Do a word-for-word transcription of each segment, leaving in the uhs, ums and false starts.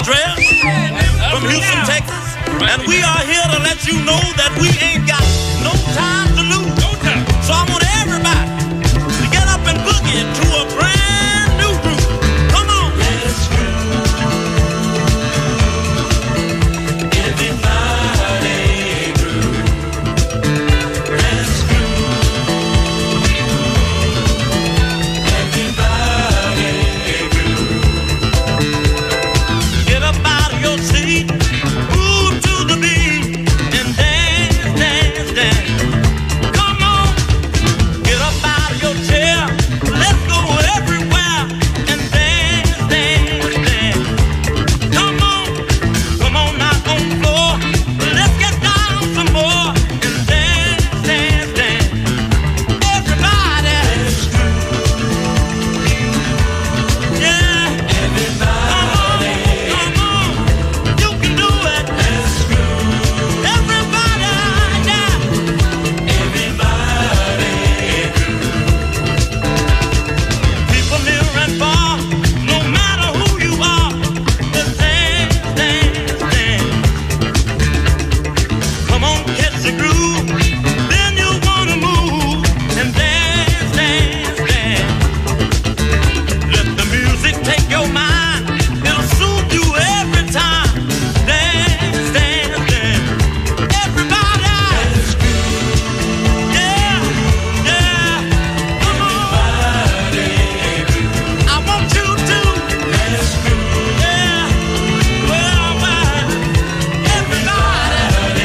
Andrea from Houston, Texas. And we are here to let you know that we ain't got no time to lose. No time. So I want everybody to get up and boogie to a brand new groove. Come on. Let's groove. Everybody groove. Let's groove. Everybody groove. Get up out of your seat. Move to the beat and dance, dance, dance. Come on. Get up out of your chair. Let's go everywhere and dance, dance, dance. Come on. Come on now on the floor. Let's get down some more and dance, dance, dance. Everybody. Yeah. Everybody. Come on, come on. You can do it. Everybody. Yeah. Everybody. People near and far, no matter who you are, just dance, dance, dance. Come on, catch the groove, then you wanna move and dance, dance, dance. Let the music take your mind, it'll soothe you every time. Dance, dance, dance. Everybody. Yeah, yeah. Come on. I want you to. Yeah. Well, well. Everybody.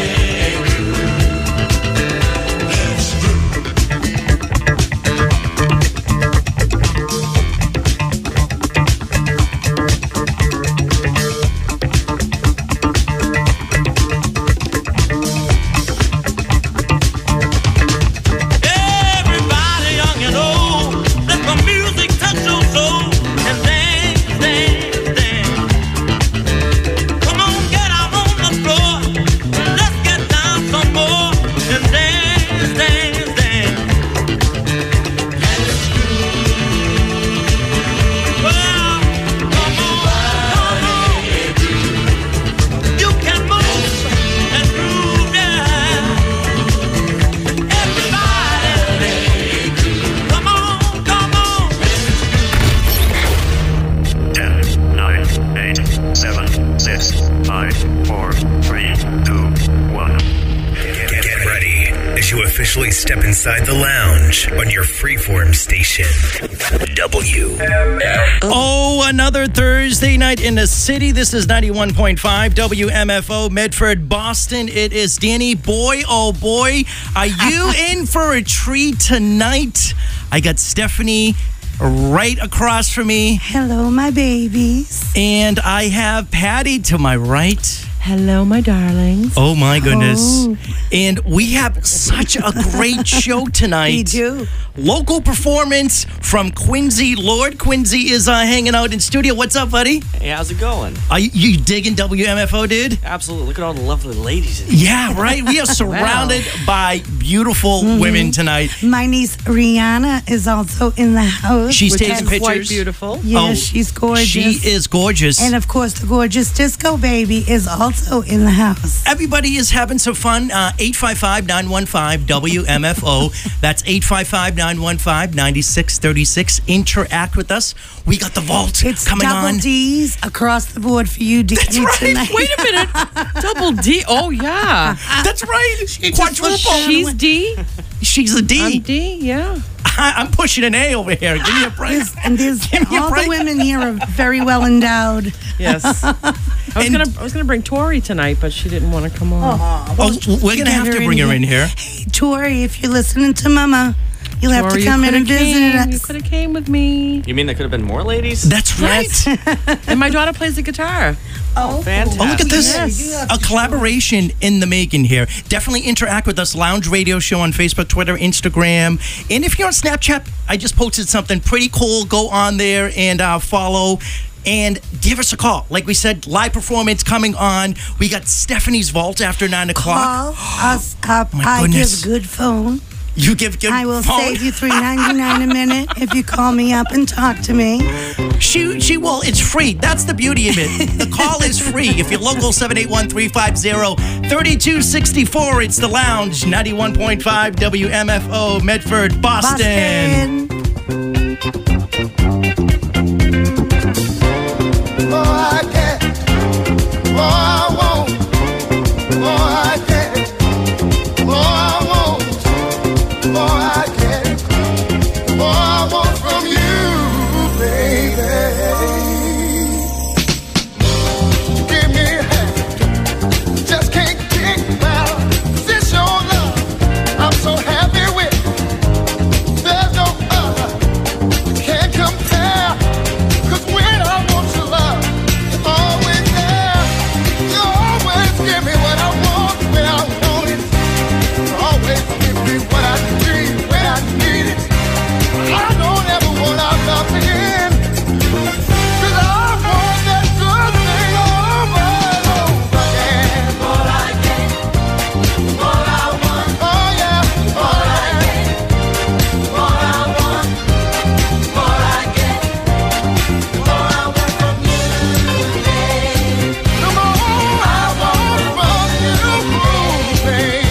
Everybody, young and old, let the music touch your soul and dance, dance, dance. Come on, get out on the floor. Let's get down some more and dance, dance, dance. Well, come on, come on. You can move and groove, yeah. Everybody. Come on, come on. ten, nine, eight, seven, six, five, four, three, two, one. Get, get ready as you officially step inside the lounge on your freeform station. W. Oh, another Thursday night in the city. This is ninety-one point five W M F O, Medford, Boston. It is Danny. Boy, oh boy, are you in for a treat tonight? I got Stephanie right across from me, Hello, my babies. and I have Patty to my right. Hello, my darlings. Oh my goodness. Oh. And we have such a great show tonight. We do. Local performance from Quincy. Lord Quincy is uh, hanging out in studio. What's up, buddy? Hey, how's it going? Are you, you digging W M F O, dude? Absolutely. Look at all the lovely ladies in Yeah, right. We are surrounded by beautiful women tonight. My niece Rihanna is also in the house. She's Which taking is pictures. quite beautiful. Yes, Oh, she's gorgeous. She is gorgeous. And of course, the gorgeous disco baby is also in the house. Everybody is having some fun. Uh, eight five five, nine one five, W M F O. That's eight five five, nine one five, nine six three six. Interact with us. We got the vault It's coming double on. D's across the board for you, Danny, That's right. tonight. Wait a minute. Double D. Oh, yeah. That's right. Quadruple. She's D. She's a D. I'm D, yeah. I, I'm pushing an A over here. Give me a break. There's- and there's Give me a all break. the women here are very well endowed. Yes. I was And- gonna I was gonna bring Tori tonight, but she didn't want to come on. Oh, we're going to have to bring her in here. Hey, Tori, if you're listening to Mama, you'll have Tori, to you come in coulda and visit came. You us. could have came with me. You mean there could have been more ladies? That's right. And my daughter plays the guitar. Oh, Fantastic. Oh, look at this. Yes. A collaboration in the making here. Definitely interact with us. Lounge Radio Show on Facebook, Twitter, Instagram. And if you're on Snapchat, I just posted something pretty cool. Go on there and uh, follow and give us a call. Like we said, live performance coming on. We got Stephanie's Vault after nine o'clock. Call us up. My I goodness. give good phone. You give good I will phone. save you three ninety-nine a minute if you call me up and talk to me. She she will. It's free. That's the beauty of it. The call is free. If you're local, seven eight one, three five zero, three two six four. It's The Lounge, ninety-one point five W M F O, Medford, Boston. Boston. Oh, I can't. Oh, I won't. Oh, I can't. Oh, I won't. Oh, I can't. Oh, I want from you, baby. Give me a hand. Just can't get well. This your love I'm so happy with. There's no other. Can't compare. 'Cause when I want your love, you're always there. You always give me what I want when I want it. You always give me what I need when I need it. I don't ever want our love to end. 'Cause I want that good thing over and over again. All I get, all I want. Oh yeah, all I get, all I want. All I get, all I want from you, babe. The more I want from you, babe.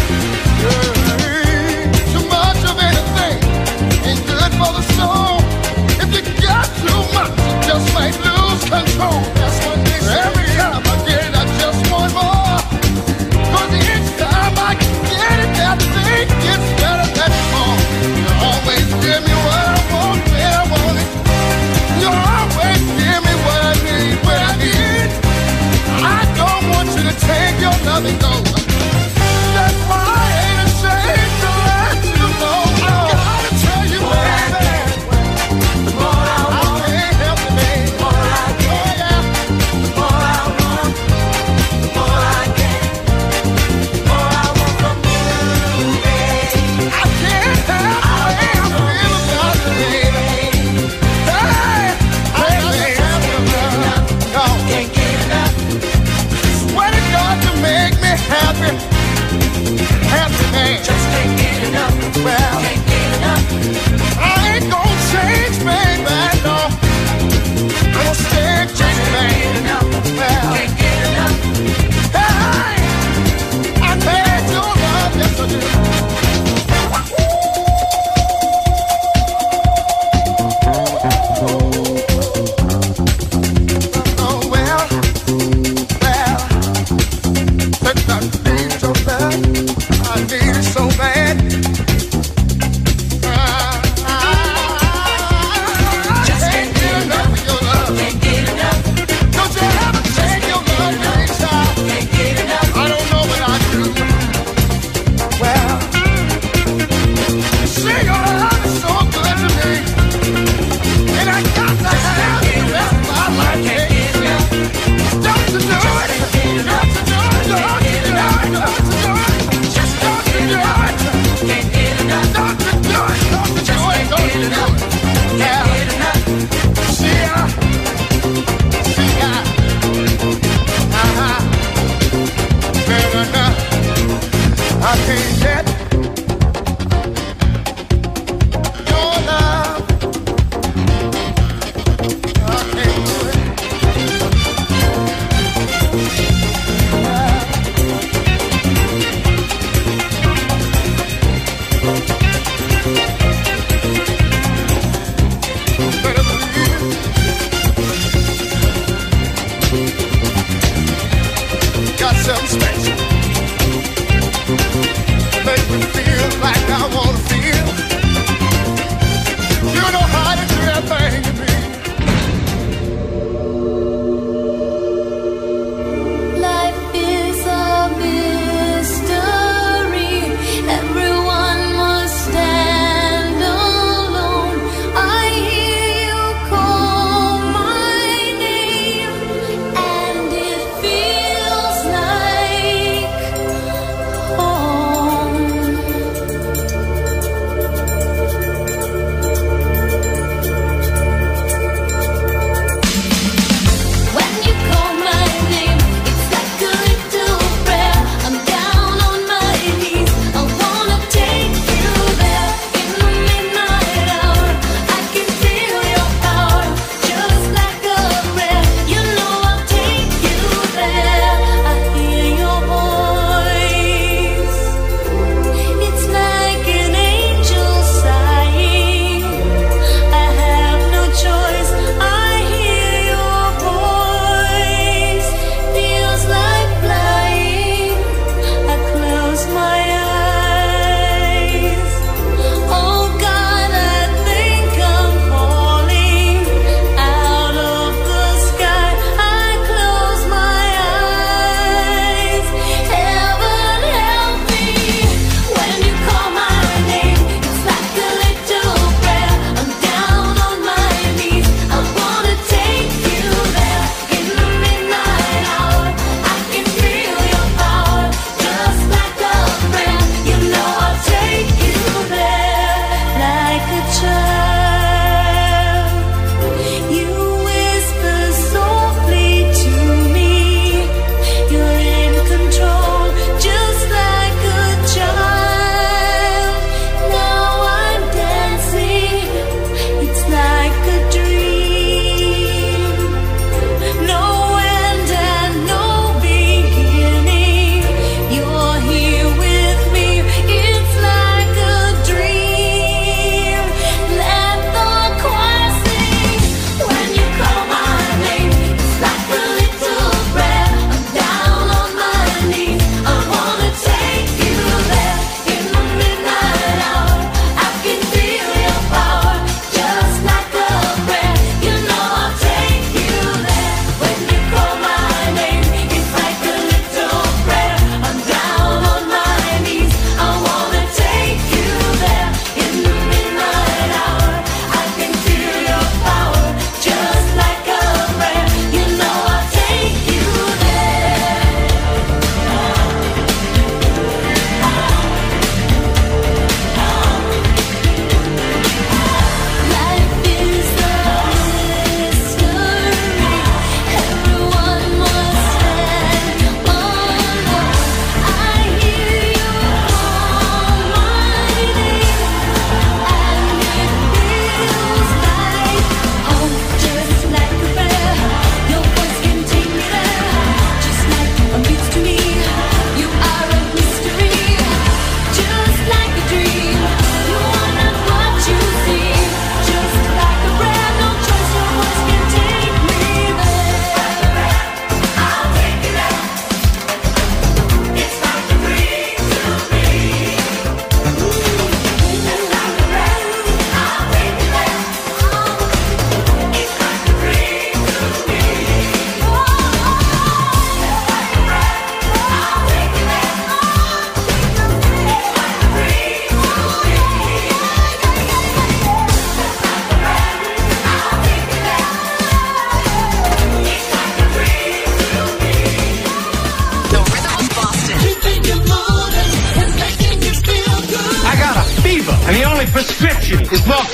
Too much of anything ain't good for the soul. If you got too much, you just might lose control. That's what they say. Every time I get it, I just want more. 'Cause each time I get it, everything gets better, that's more. You always give me what I want when I want it. You always give me what I need when I need it. I don't want you to take your love and go. That's why I ain't ashamed to let you know. I gotta tell you, baby, all I want, I can't help it, baby. All I get, oh yeah, all I want, all I get, all I want from you, baby. I can't help the way I feel about you, baby. Hey, I can't have your love. No, can't get enough. Swear to God to make me happy.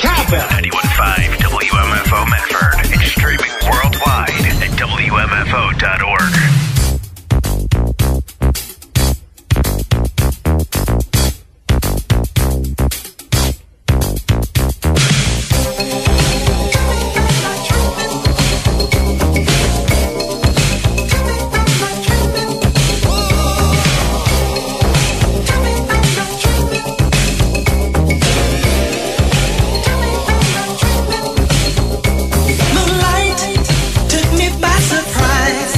cowbell. ninety-one point five W M F O Medford and streaming worldwide at W M F O dot org. Took me by surprise.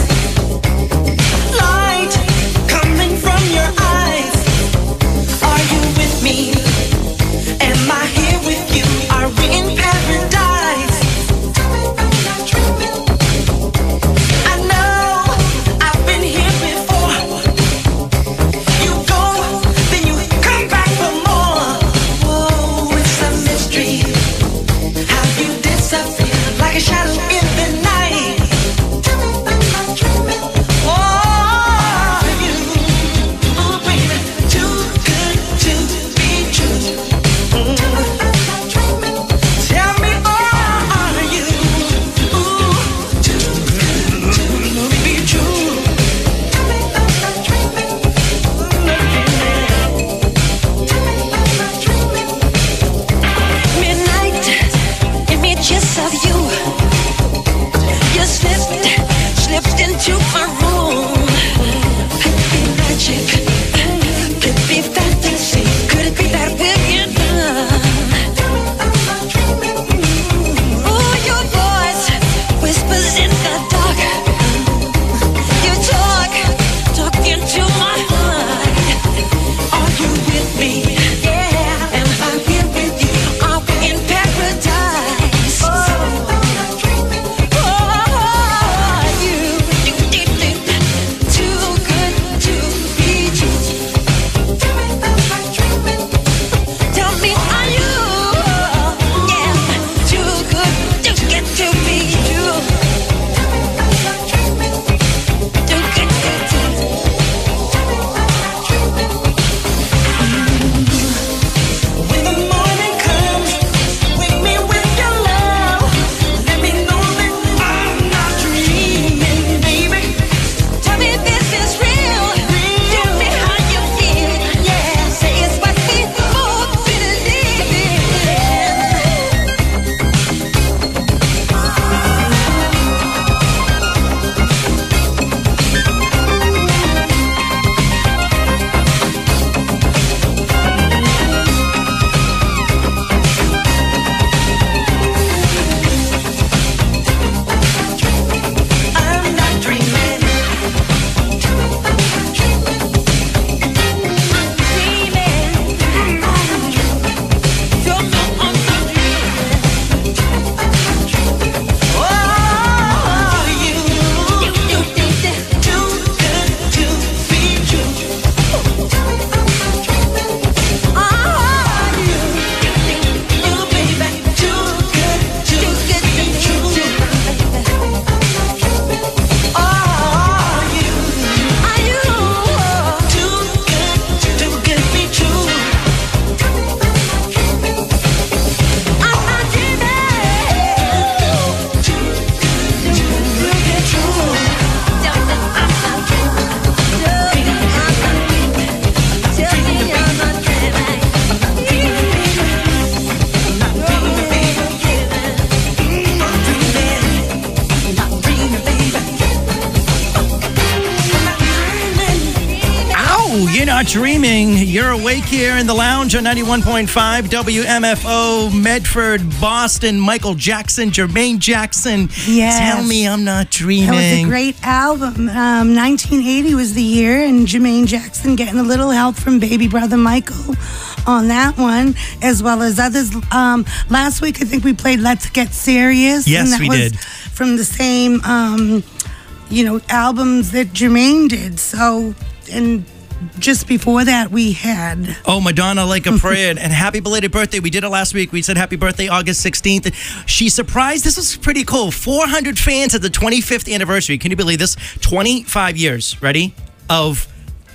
You're not dreaming. You're awake here in the lounge on ninety-one point five W M F O, Medford, Boston. Michael Jackson, Jermaine Jackson. Yes. Tell me I'm not dreaming. That was a great album. Um, nineteen eighty was the year, and Jermaine Jackson getting a little help from baby brother Michael on that one, as well as others. Um, last week, I think we played Let's Get Serious. Yes, and that we was did. From the same, um, you know, albums that Jermaine did. So, and just before that, we had... Oh, Madonna, Like a Prayer. And happy belated birthday. We did it last week. We said happy birthday August sixteenth. She surprised. This was pretty cool. four hundred fans at the twenty-fifth anniversary. Can you believe this? twenty-five years, ready, of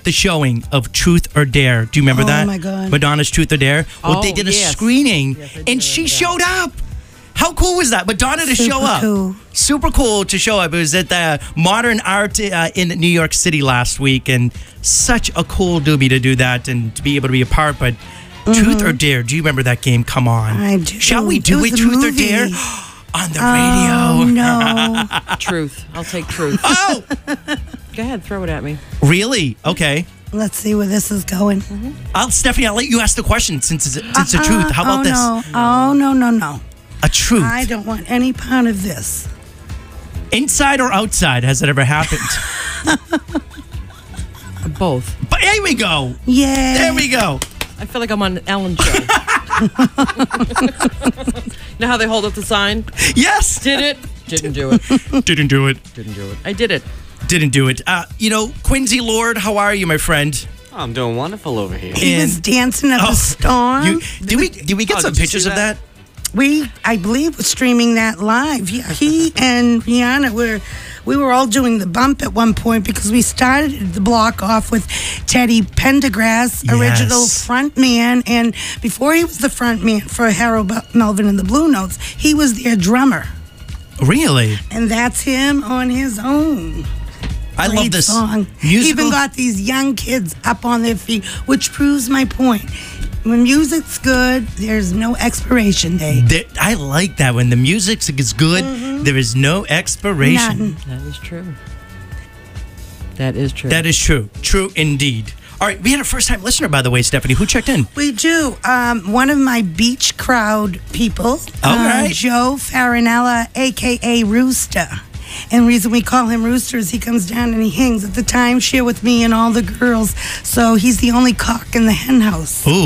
the showing of Truth or Dare. Do you remember Oh, that? my God. Madonna's Truth or Dare. Well, Oh, they did a yes. screening, Yes, I do and she remember that. showed up. How cool was that? Madonna to Super show up. cool. Super cool to show up. It was at the Modern Art uh, in New York City last week, and such a cool doobie to do that and to be able to be a part. But Truth or Dare, do you remember that game? Come on. I do. Shall we It do was it, a Truth or movie. Dare? On the Oh, radio. no. Truth. I'll take truth. Oh, Go ahead, throw it at me. really? Okay. Let's see where this is going. I'll, Stephanie, I'll let you ask the question since it's, since it's a truth. How about oh, this? No. Oh, no, no, no. A truth. I don't want any part of this. Inside or outside? Has it ever happened? Both. But here we go. Yeah. There we go. I feel like I'm on Ellen show. You know how they hold up the sign? Yes. Did it? Didn't do it. Didn't do it. Didn't do it. I did it. Didn't do it. Uh, you know, Quincy Lord, how are you, my friend? Oh, I'm doing wonderful over here. He was And- dancing up Oh, a storm. You, did we did we get Oh, some did you pictures see of that? that? We, I believe, was streaming that live. Yeah, he and Rihanna were, we were all doing the bump at one point because we started the block off with Teddy Pendergrass, original Yes. front man, and before he was the front man for Harold Melvin and the Blue Notes, he was their drummer, Really? and that's him on his own. I Great love this song. musical. Even got these young kids up on their feet, which proves my point. When music's good, there's no expiration date. There- I like that when the music is good, there is no expiration. None. That is true. That is true. That is true. True indeed. All right, we had a first-time listener, by the way, Stephanie. Who checked in? We do. Um, one of my beach crowd people, All uh, right. Joe Farinella, a k a. Rooster. And the reason we call him Rooster is he comes down and he hangs at the timeshare with me and all the girls. So he's the only cock in the hen house, Ooh,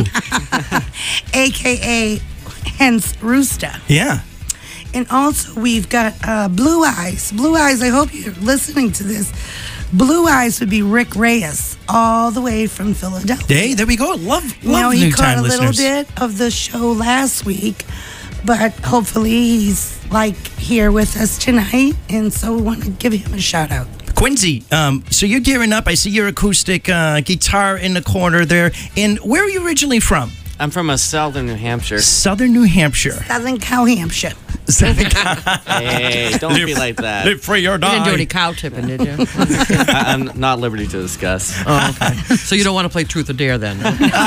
a k a hence Rooster. yeah. And also we've got uh, Blue Eyes. Blue Eyes, I hope you're listening to this. Blue Eyes would be Rick Reyes, all the way from Philadelphia. Hey, there we go. Love, You love know, he new caught time a little listeners. bit of the show last week, but hopefully he's like here with us tonight, and so we want to give him a shout out. Quincy, um, so you're gearing up. I see your acoustic uh, guitar in the corner there. And where are you originally from? I'm from a southern New Hampshire. Southern New Hampshire. Southern Cow Hampshire. Hey, don't be like that. Live free or You die. didn't do any cow tipping, did you? I, I'm not at liberty to discuss. Oh, okay. So you don't want to play Truth or Dare then?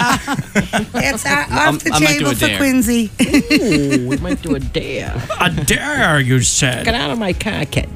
It's uh, off the I might do table a for dare. Quincy. Ooh, we might do a dare. A dare, you Get said. out of my car, kid.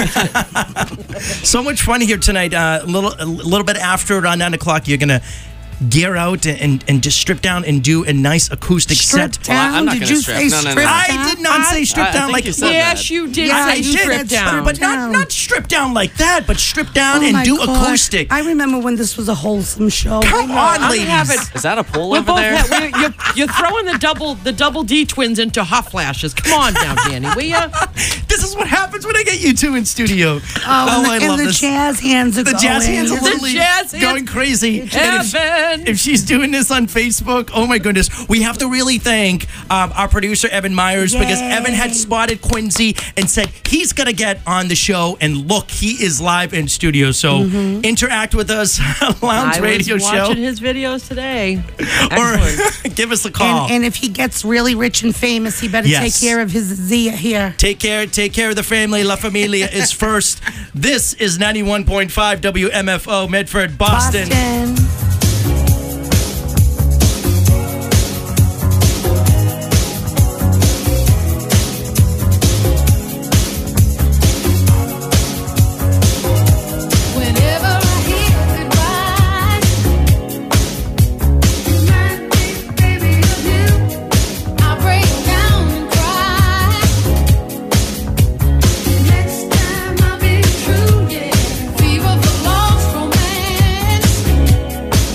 So much fun here tonight. Uh, a little, a little bit after around nine o'clock, you're gonna gear out and, and just strip down and do a nice acoustic Strip set. down? Well, I'm not Did gonna you strip. say No, no, no. strip I down? did not say strip I- I down think like you said Yes, that. you did Yeah, say you you did. strip down. But not, down. not strip down like that, but strip down Oh and my do God. acoustic. I remember when this was a wholesome show. Come on, I'm ladies. having- Is that a pool We're over both there? ha- we're, you're, you're throwing the double the double D twins into hot flashes. Come on now, Danny. Will ya? This is what happens when I get you two in studio. Oh, Oh, and, I and love the this. jazz hands are The going. jazz hands are The literally jazz hands. going crazy. And if- Evan. If she's doing this on Facebook, oh my goodness, we have to really thank um, our producer, Evan Myers, because Yay. Evan had spotted Quincy and said he's going to get on the show. And look, he is live in studio. So interact with us, Lounge I Radio was Show, watching his videos today. or Excellent. give us a call. And, and if he gets really rich and famous, he better Yes. take care of his Zia here. Take care, take care of the family. La Familia is first. This is ninety-one point five W M F O, Medford, Boston. Boston. Whenever I hear goodbye, remind me, baby, of you. I break down and cry. Next time I'll be true, yeah. Fever for lost romance.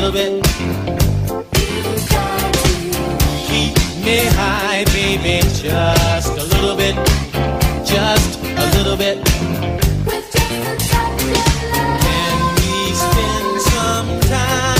little bit. Keep me high, baby, just a little bit. Just a little bit. Can we spend some time?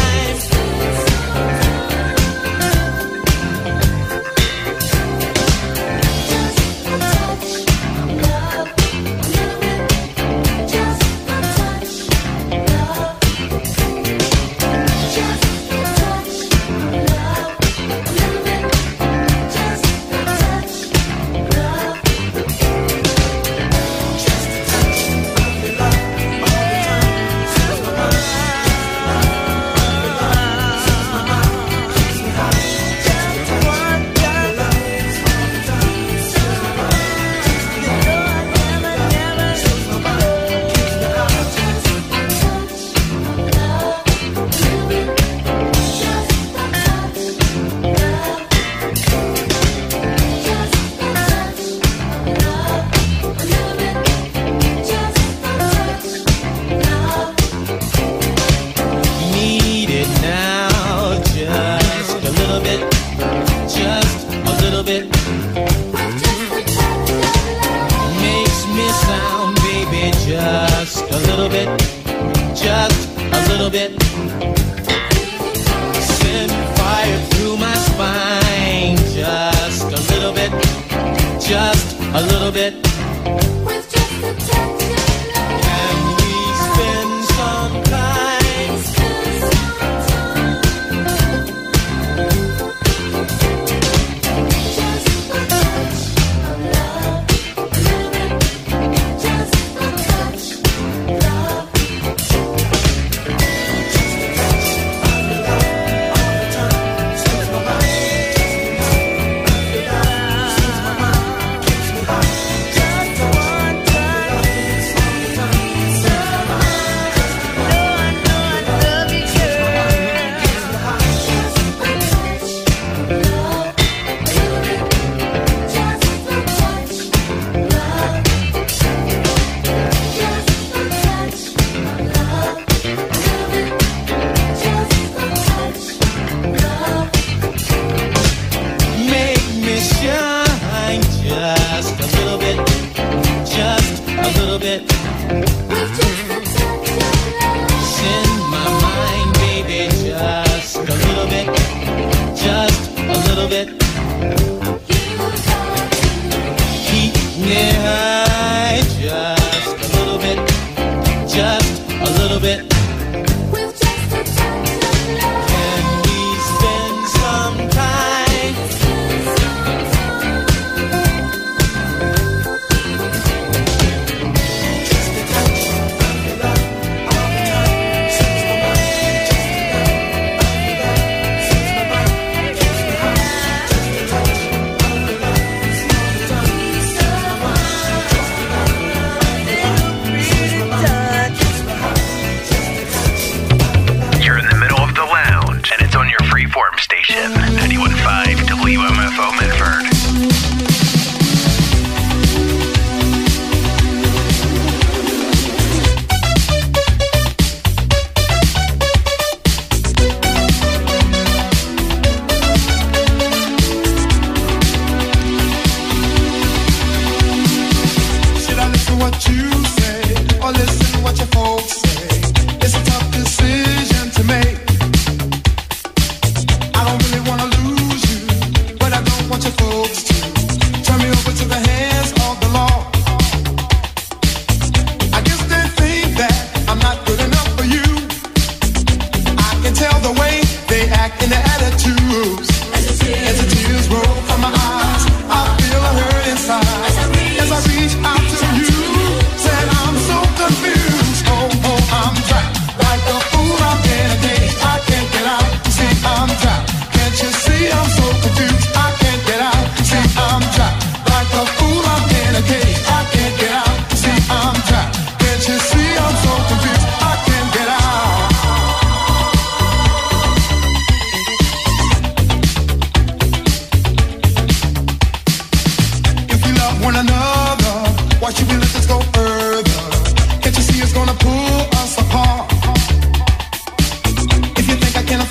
Can't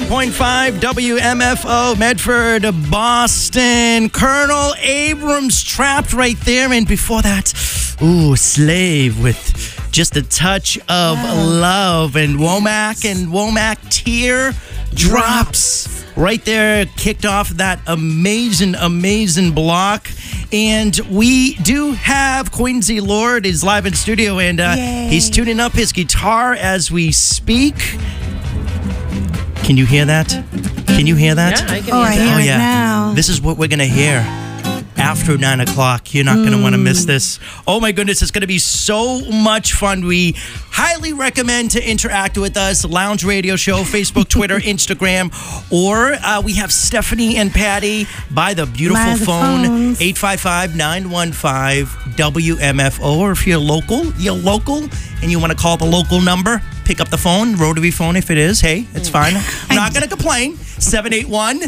point five W M F O, Medford, Boston. Colonel Abrams trapped right there. And before that, ooh, Slave with just a touch of love. And Womack and Womack Tear Drops. Right there, kicked off that amazing, amazing block. And we do have Quincy Lord is live in studio, and uh, he's tuning up his guitar as we speak. Can you hear that? Can you hear that? Yeah, I can Oh, I hear hear that. it now. This is what we're going to hear after nine o'clock. You're not going to want to miss this. Oh my goodness, it's going to be so much fun. We highly recommend to interact with us. Lounge Radio Show, Facebook, Twitter, Instagram, or uh, we have Stephanie and Patty by the beautiful By the phone, phones. eight five five, nine one five, W M F O. Or if you're local, you're local, and you want to call the local number, pick up the phone, rotary phone if it is. Hey, it's fine. I'm not going to complain. seven eight one,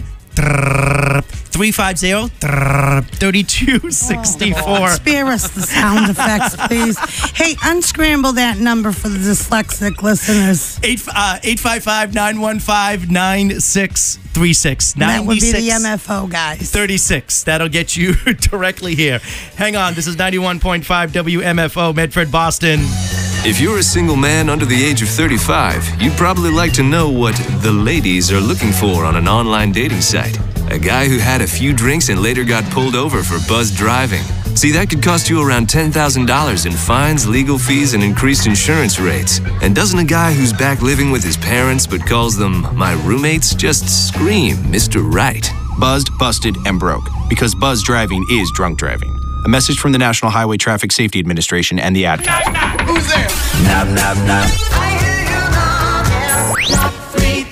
three five zero, three two six four. Spare us the sound effects, please. Hey, unscramble that number for the dyslexic listeners. eight five five, nine one five, nine six three six. That would be the M F O guys. thirty-six. That'll get you directly here. Hang on. This is ninety-one point five W M F O, Medford, Boston. If you're a single man under the age of thirty-five, you'd probably like to know what the ladies are looking for on an online dating site. A guy who had a few drinks and later got pulled over for buzzed driving. See, that could cost you around ten thousand dollars in fines, legal fees, and increased insurance rates. And doesn't a guy who's back living with his parents but calls them my roommates just scream Mister Right? Buzzed, busted, and broke. Because buzzed driving is drunk driving. A message from the National Highway Traffic Safety Administration and the ad. Knock, knock. Who's there? Knock, knock, knock. I hear you knocking. Knock three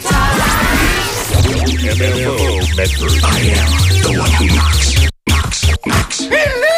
times. M F O Medford. I am the one who knocks. Knocks. Knocks. Hello.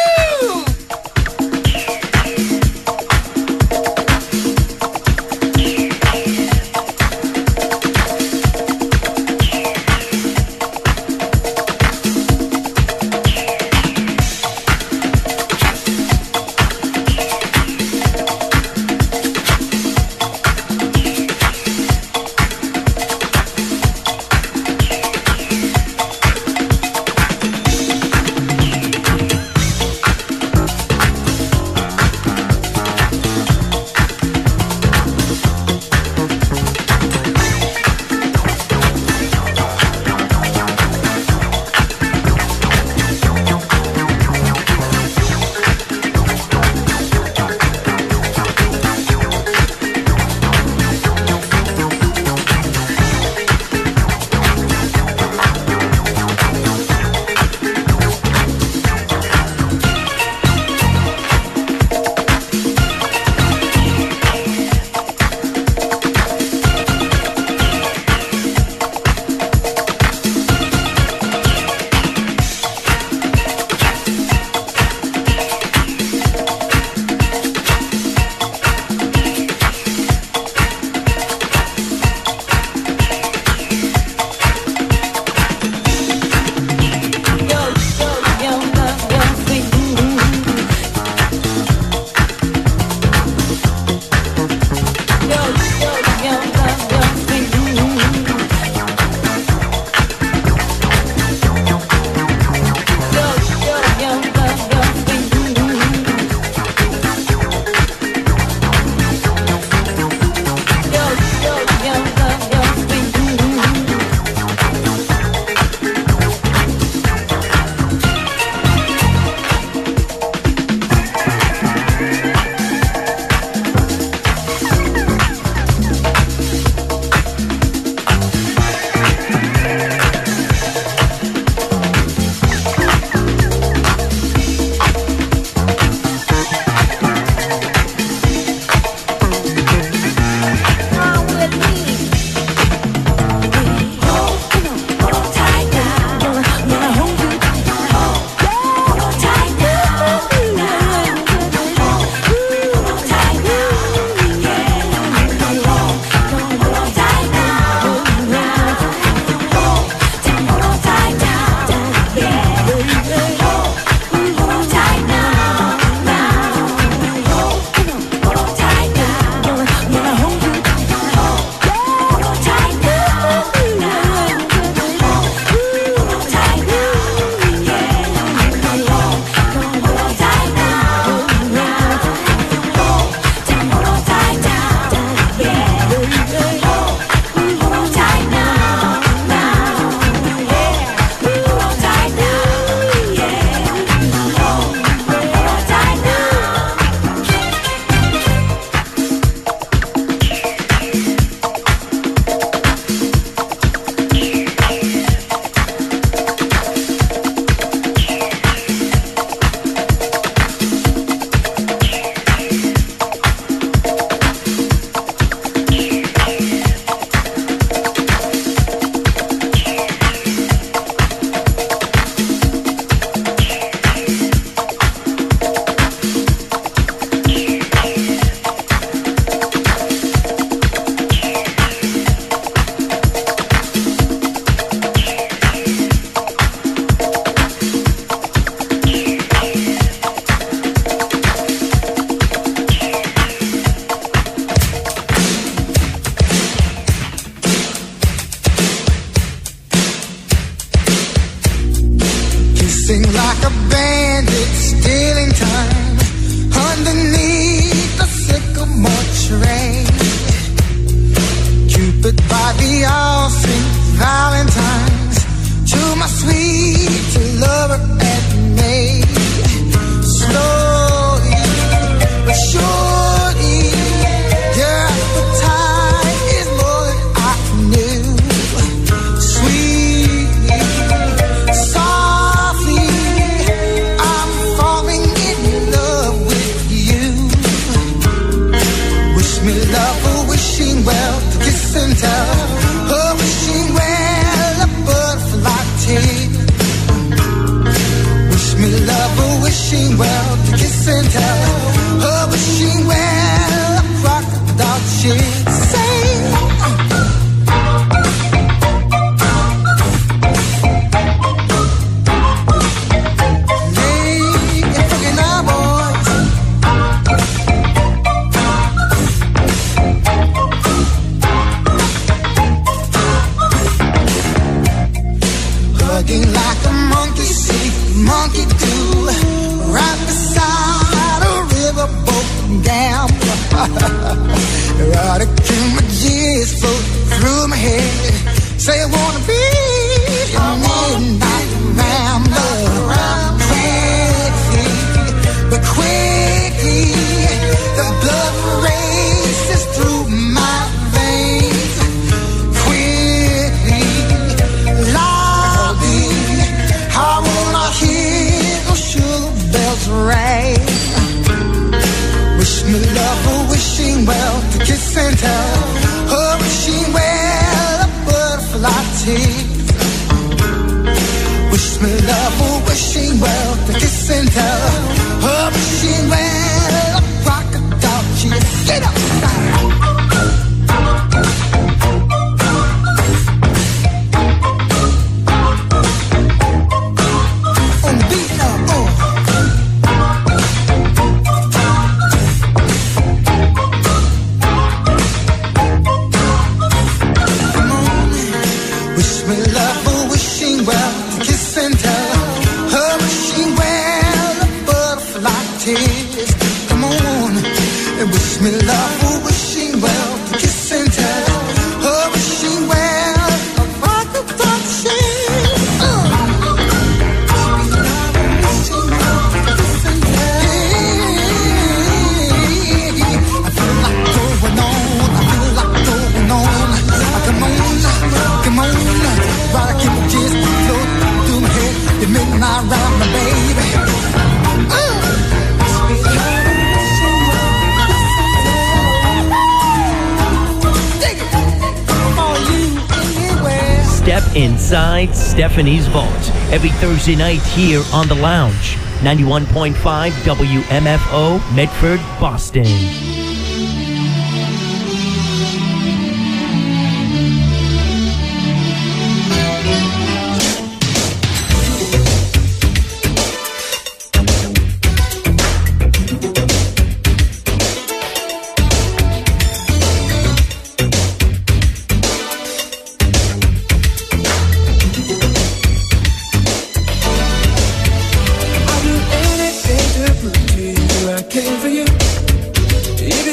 kiss and tell. Oh, wishing well, a crocodile she'd say. Like a monkey see, monkey do, right beside a riverboat gambler. Right, images float through my head. Say I wanna be a midnight rambler. Quickly, but quickly, the blood races through my veins. Quickly, loudly, I wanna hear those sugar bells ring. Wish me love or wishing well to kiss and tell. Oh, wishing well a butterfly tease. Wish me love or wishing well to kiss and tell. Oh, wishing well a crocodile cheese. Get up, on the beat now, oh. Wish me love or wishing well to kiss and tell. Oh, wishing well a butterfly tears. Come on, and wish me love or wishing well to kiss and tell. Oh, wishing well a crocodile tears. Oh. I feel like going on, I feel like going on. Come on, come on, right, keep it just float through my head. The midnight round my baby. Step inside Stephanie's Vault every Thursday night here on The Lounge. ninety-one point five W M F O, Medford, Boston. I'll do anything to prove to you I care for you. Even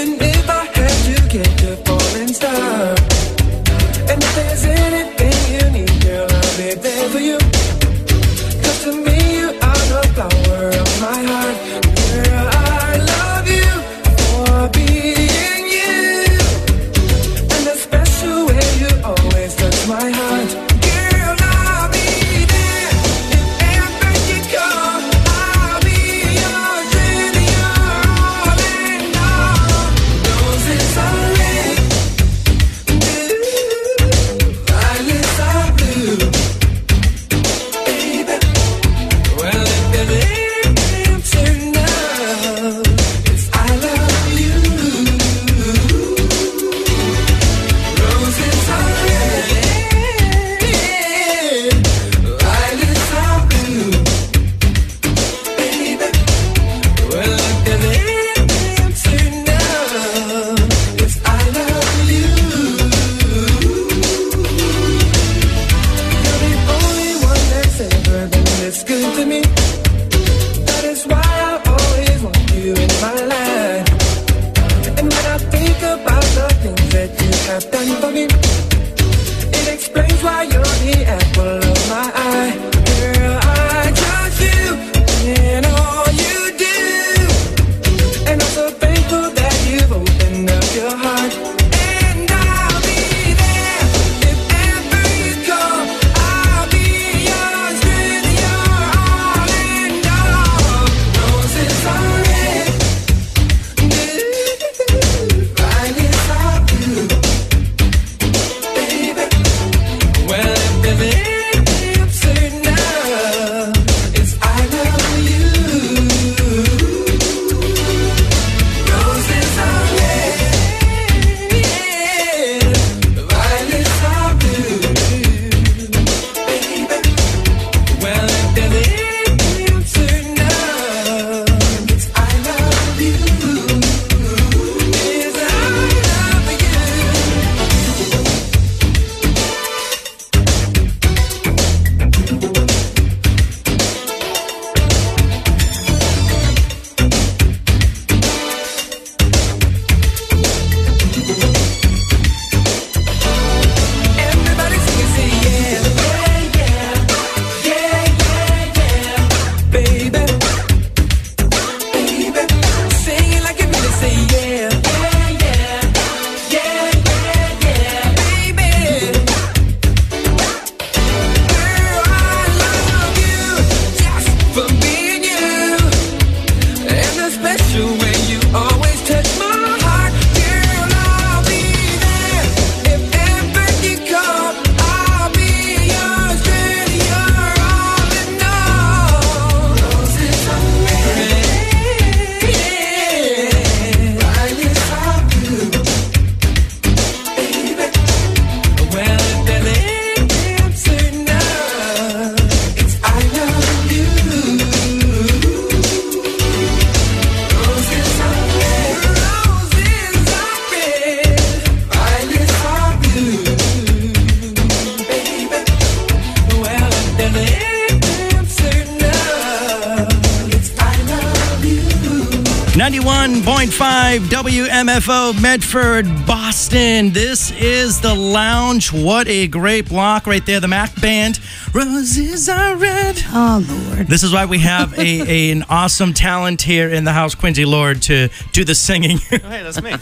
ninety-one point five W M F O Medford, Boston. This is the Lounge. What a great block right there. The Mac Band. Roses are red. Oh, Lord. This is why we have a, a an awesome talent here in the house, Quincy Lord, to do the singing. Oh, hey, that's me.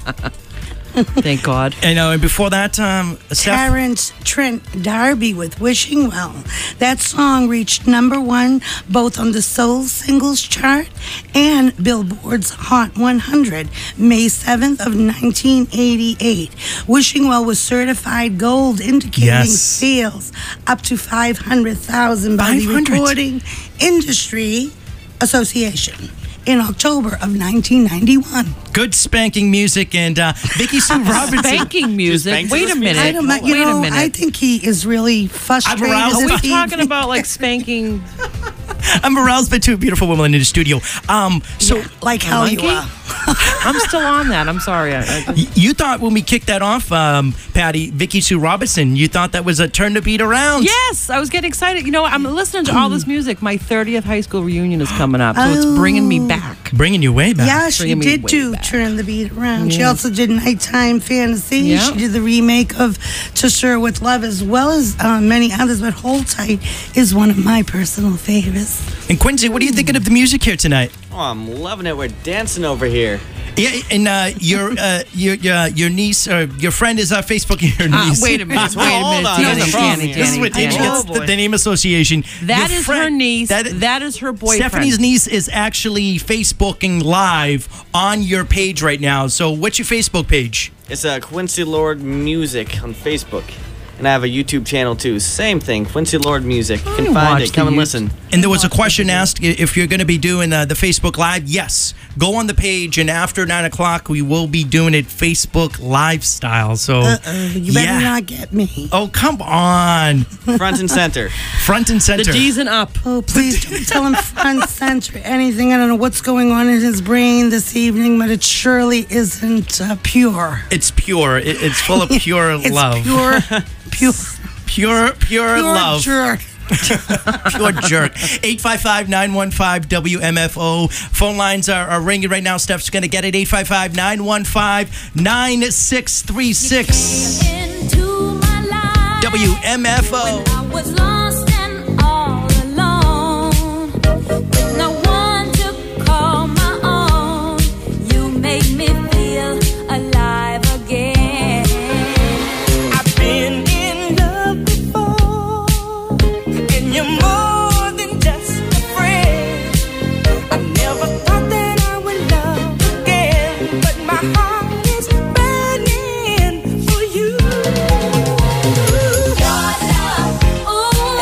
Thank God. I know. And before that, um, Steph, Terrence Trent D'Arby with Wishing Well. That song reached number one both on the Soul Singles Chart and Billboard's Hot one hundred, May seventh of nineteen eighty-eight. Wishing Well was certified gold, indicating Yes. sales up to five hundred thousand by the five hundred. Recording Industry Association in October of nineteen ninety-one. good spanking music, and uh, Vicky Sue Robinson. Spanking music. spanks Wait this a music? minute. I don't know, you Wait know, a minute. I think he is really frustrated. aroused Are we this talking evening. about like spanking? I'm aroused by two beautiful women in the studio. Um, so like how you monkey? are. I'm still on that. I'm sorry. I, I, y- you thought when we kicked that off, um, Patty, Vicky Sue Robinson, you thought that was a turn to beat around. yes, I was getting excited. You know, I'm listening to all this music. My thirtieth high school reunion is coming up, so it's bringing me back. Bringing you way back. Yeah, she Bringing me did way do back. Turn the Beat Around. She Yes. also did Nighttime Fantasy. Yeah. She did the remake of To Sir With Love, as well as uh, many others, but Hold Tight is one of my personal favorites. And Quincy, what are you thinking of the music here tonight? Oh, I'm loving it. We're dancing over here. Yeah, and uh, your uh, your your your niece or your friend is uh, Facebooking your Uh, niece. wait a minute. Wait a Hold minute. on, Danny, there's a Danny, problem Danny, here. This is what Danny. Danny gets the, the name association. That Your is friend- her niece. that- that is her boyfriend. Stephanie's niece is actually Facebooking live on your page right now. So what's your Facebook page? It's uh, Quincy Lord Music on Facebook. And I have a YouTube channel too. Same thing, Quincy Lord Music. You I can find watch it. Come the and YouTube- listen. And there was a question asked i- if you're going to be doing uh, the Facebook Live. Yes, go on the page, and after nine o'clock, we will be doing it Facebook Live style. So, Uh-oh, you better yeah. not get me. Oh, come on. Front and center. Front and The center. D's and up. Oh, please don't tell him front center anything. I don't know what's going on in his brain this evening, but it surely isn't uh, pure. It's pure. It, it's full of pure It's love. pure, pure, Pure, pure, pure love. jerk. Pure jerk. eight five five, nine one five, W M F O. Phone lines are, are ringing right now. Steph's going to get it. eight five five, nine one five, nine six three six. W M F O. I was lost and all alone, with no one to call my own. You made me feel alive again. I've been in love before, and you're more than just a friend. I never thought that I would love again, but my heart is burning for you. Your love, ooh.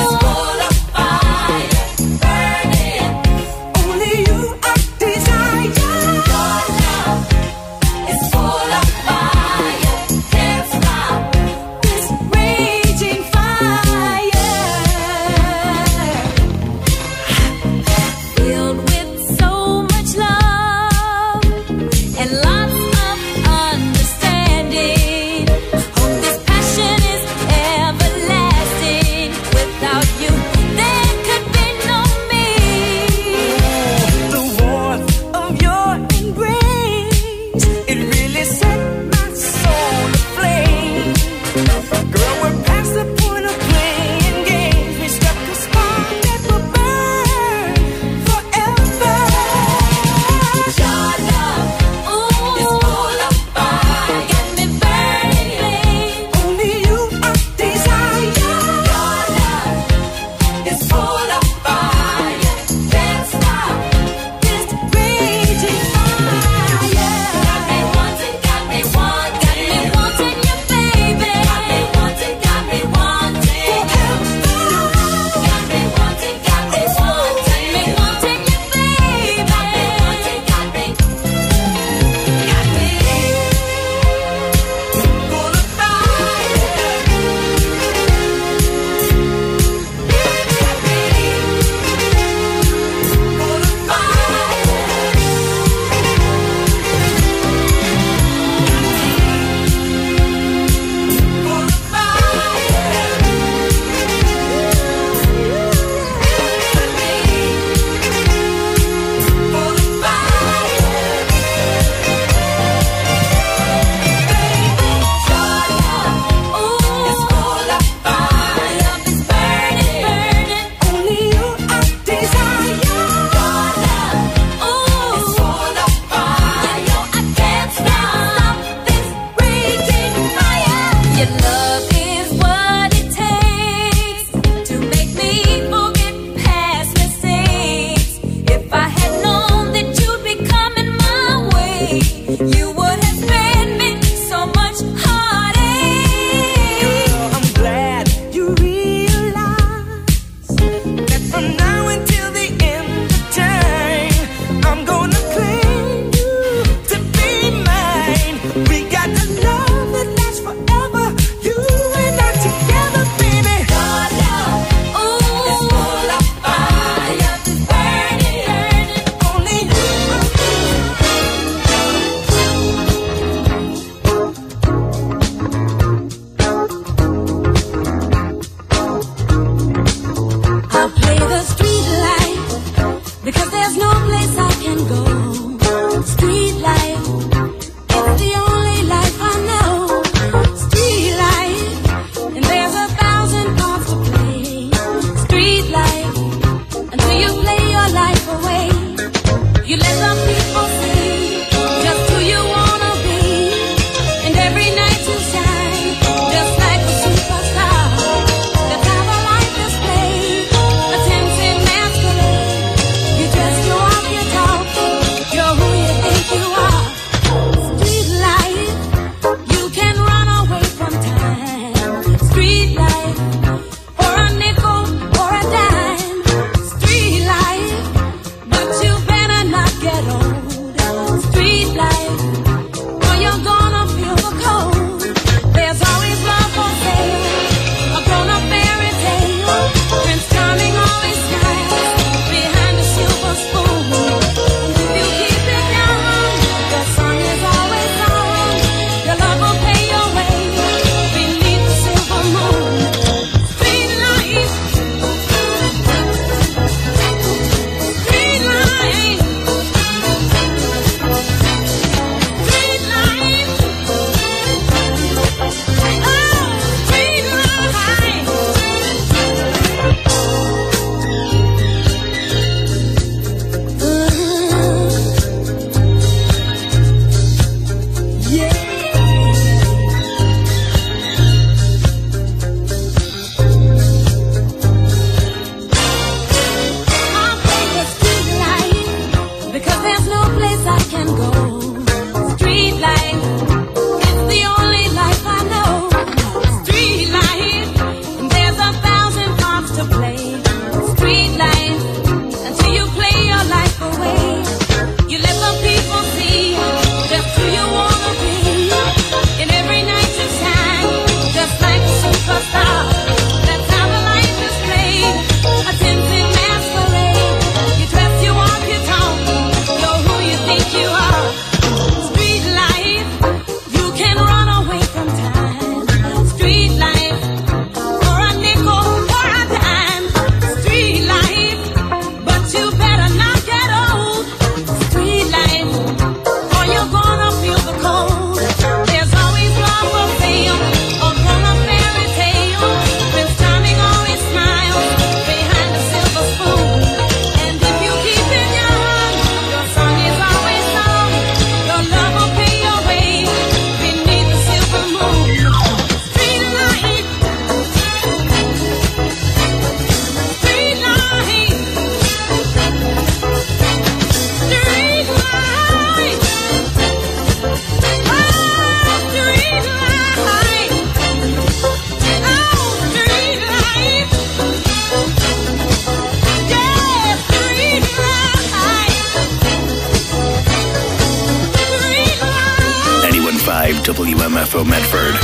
W M F O Medford.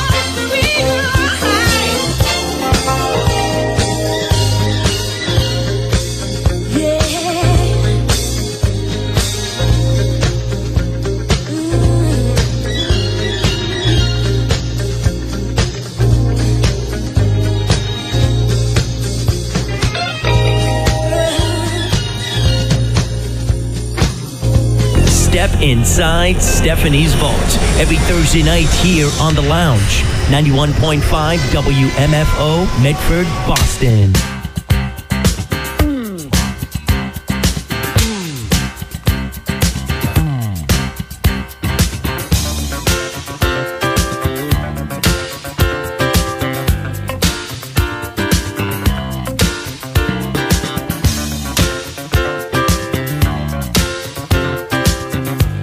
Step inside Stephanie's Vault every Thursday night here on The Lounge. ninety-one point five W M F O, Medford, Boston.